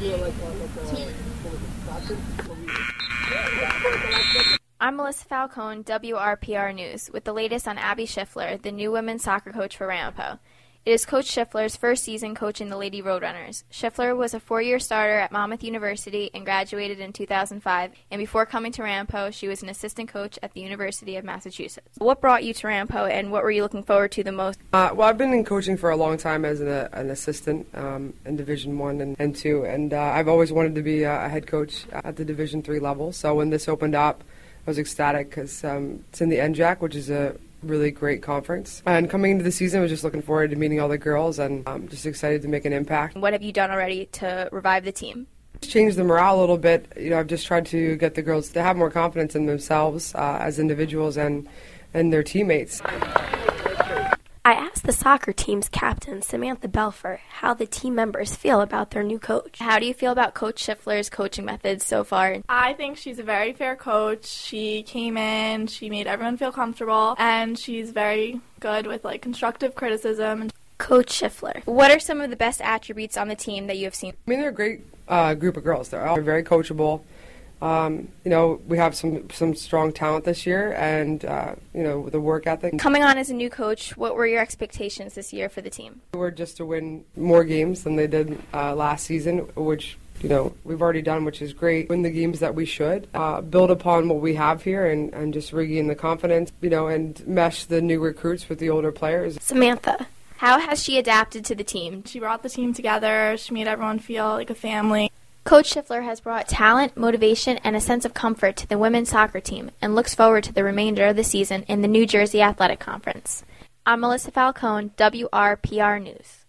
I'm Melissa Falcone, WRPR News, with the latest on Abby Schiffler, the new women's soccer coach for Ramapo. It is Coach Schiffler's first season coaching the Lady Roadrunners. Schiffler was a 4-year starter at Monmouth University and graduated in 2005, and before coming to Ramapo, she was an assistant coach at the University of Massachusetts. What brought you to Ramapo, and what were you looking forward to the most? Well, I've been in coaching for a long time as an assistant in Division I and II, and I've always wanted to be a head coach at the Division III level, so when this opened up, I was ecstatic because it's in the NJAC, which is a really great conference. And coming into the season, I was just looking forward to meeting all the girls and just excited to make an impact. What have you done already to revive the team? Changed the morale a little bit. I've just tried to get the girls to have more confidence in themselves as individuals and their teammates. I asked the soccer team's captain, Samantha Belfer, how the team members feel about their new coach. How do you feel about Coach Schiffler's coaching methods so far? I think she's a very fair coach. She came in, she made everyone feel comfortable, and she's very good with constructive criticism. Coach Schiffler. What are some of the best attributes on the team that you have seen? I mean, they're a great group of girls. They're all very coachable. We have some strong talent this year, and the work ethic. Coming on as a new coach, what were your expectations this year for the team? We're just to win more games than they did last season, which we've already done, which is great. Win the games that we should, build upon what we have here, and just regain the confidence, and mesh the new recruits with the older players. Samantha. How has she adapted to the team? She brought the team together. She made everyone feel like a family. Coach Schiffler has brought talent, motivation, and a sense of comfort to the women's soccer team and looks forward to the remainder of the season in the New Jersey Athletic Conference. I'm Melissa Falcone, WRPR News.